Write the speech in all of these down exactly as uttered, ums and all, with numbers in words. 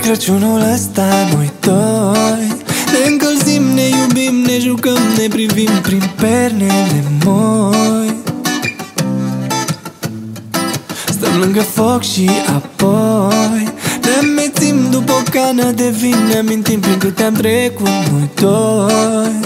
Crăciunul ăsta noi doi ne încălzim, ne iubim, ne jucăm, ne privim prin pernele moi. Stăm lângă foc și apoi ne amețim după o cană de vin, ne amintim prin câte am trecut noi doi.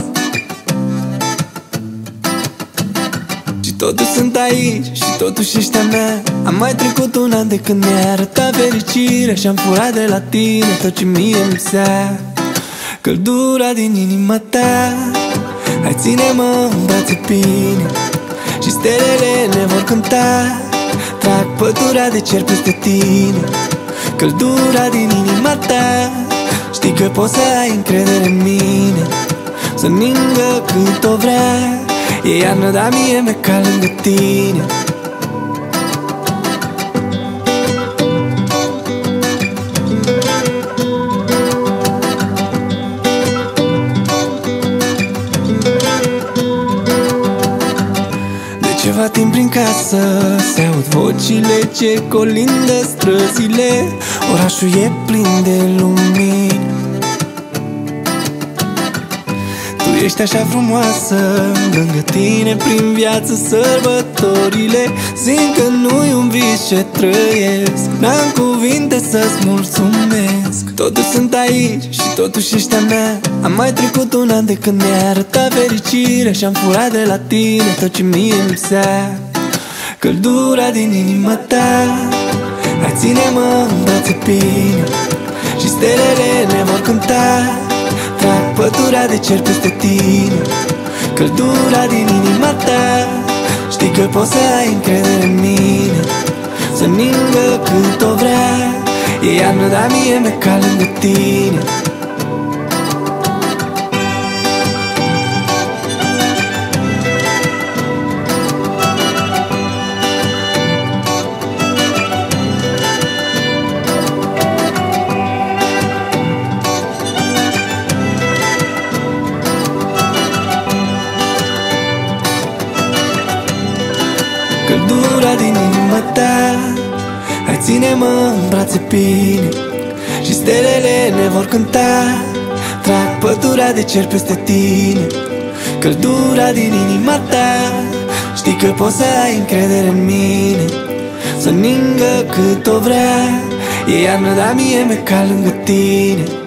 Și totuși sunt aici și totuși ești a mea. Am mai trecut un an de când mi-ai arătat fericire și am furat de la tine tot ce mie îmi lipsea. Căldura din inima ta, hai ține-mă în brațe bine și stelele ne vor cânta. Trag pătura de cer peste tine. Căldura din inima ta, știi că poți să ai încredere în mine. Să ningă cât o vrea, e iarnă, dar mie mi-e cald lângă tine. De ceva timp prin casă se aud vocile ce colindă străzile. Orașul e plin de lumini. Tu ești așa frumoasă, lângă tine prin viață sărbătorile. Simt că nu-i un vis ce trăiesc, n-am cuvinte să-ți mulțumesc. Totuși sunt aici și totuși ești a mea. Am mai trecut un an de când mi-ai arătat fericire și am furat de la tine tot ce mie îmi lipsea. Căldura din inima ta, hai ține-mă în brațe bine și stelele ne vor cânta. Trag pătura de cer peste tine. Căldura din inima ta, știi că poți să ai încredere în mine. Să ningă cât o vrea, e iarnă, dar mie mi-e cald lângă tine. Căldura din inima ta, hai ține-mă în brațe bine și stelele ne vor cânta. Trag pătura de cer peste tine. Căldura din inima ta, știi că poți să ai încredere în mine. Să ningă cât o vrea, e iarnă, dar mie mi-e cald lângă tine.